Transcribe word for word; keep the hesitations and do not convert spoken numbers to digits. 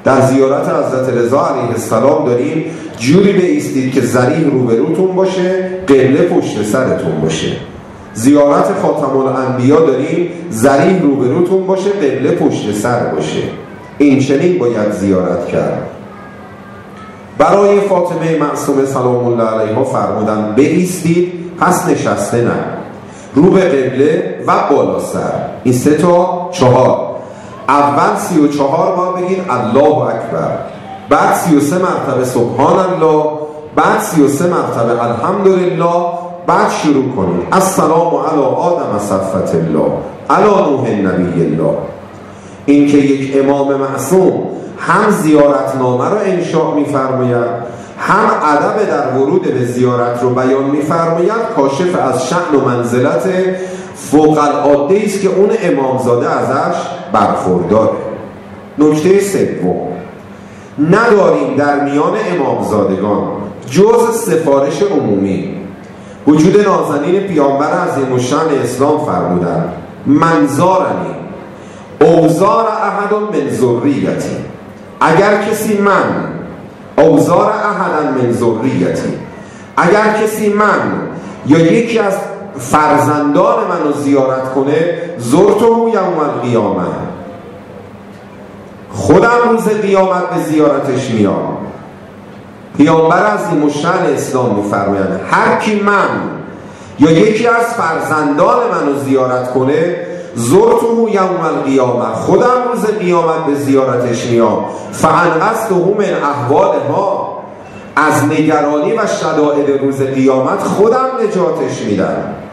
در زیارت حضرت رضا علیه السلام داریم جوری بایستید که ذریح روبروتون باشه، قبله پشت سرتون باشه. زیارت خاتم الانبیا داریم ذریح روبروتون باشه، قبله پشت سر باشه. این چنین باید زیارت کرد. برای فاطمه معصومه سلام الله علیها فرمودن بایستید، پس نشسته نه، رو به قبله و بالا سر. این سه تا چهار. اول سی و چهار بار بگید الله اکبر، بعد سی و سه مرتبه سبحان الله، بعد سی و سه مرتبه الحمدلله، بعد شروع کنید السلام علی آدم صفوة الله علی نوح نبی الله. این که یک امام معصوم هم زیارتنامه رو انشاء می‌فرماید، هم ادب در ورود به زیارت رو بیان می‌فرماید، کاشف از شأن و منزلت فوق العاده است که اون امامزاده ازش برخورداره. نکته سوم، نداریم در میان امامزادگان جز سفارش عمومی. وجود نازنین پیامبر عظیم الشأن اسلام فرمودند منظارنی اوزار احد من ذریتی، اگر کسی من اوزار احد من ذریتی، اگر کسی من یا یکی از فرزندان منو زیارت کنه، زرته یوم القیامه، خودم روز قیامت به زیارتش میام. پیامبر عظیم الشأن اسلام میفرمایند هر کی من یا یکی از فرزندان منو زیارت کنه، زرته یوم القیامه، خودم روز قیامت به زیارتش میام. فانقذته من احوالها، از نگرانی و شدائد روز قیامت خودم نجاتش میدم.